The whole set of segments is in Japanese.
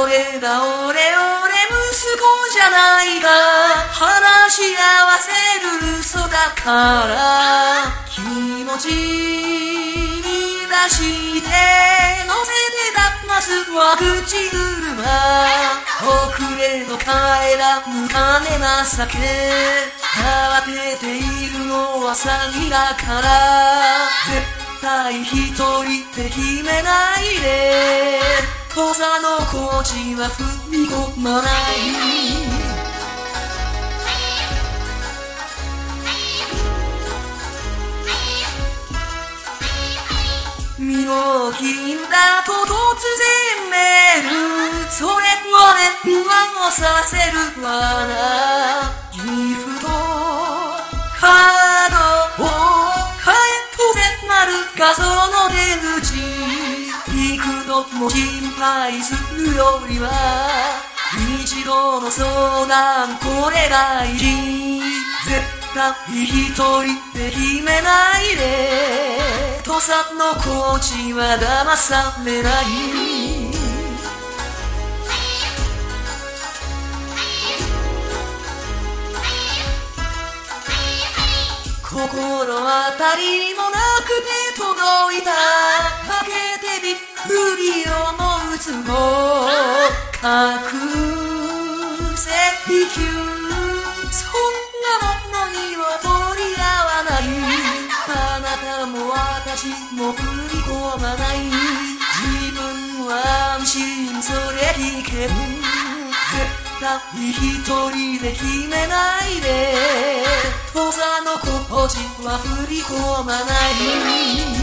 俺だ俺息子じゃないか話し合わせる嘘だから気持ちに出して乗せて騙すは口車遅れの帰らぬ金情け慌てているのは詐欺だから絶対一人で決めないで土佐のコーチは踏み込まない身の金だと突然メールそれはね不安をさせるわなギフトカードを返って迫る画像の出口幾度も心配するよりは一度の相談これ大事絶対一人で決めないで土佐のコーチは騙されない心当たりもなくて届いたかけてびっくり思うつぼ隠せびきゅそんなものには取り合わないあなたも私も振り込まない自分は安心それ危険絶対一人で決めないで土佐のコーチは振り込まない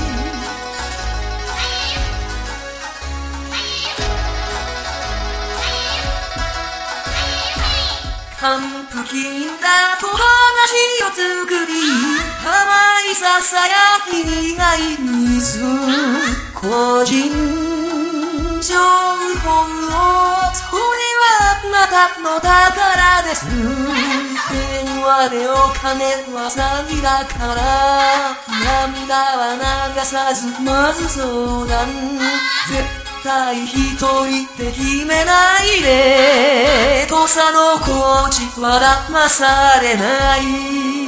還付金だと話を作り甘いささやき苦い水個人情報をそれはあなたの宝です電話でお金は詐欺だから涙は流さずまず相談絶対一人で決めないで土佐のコーチは騙されない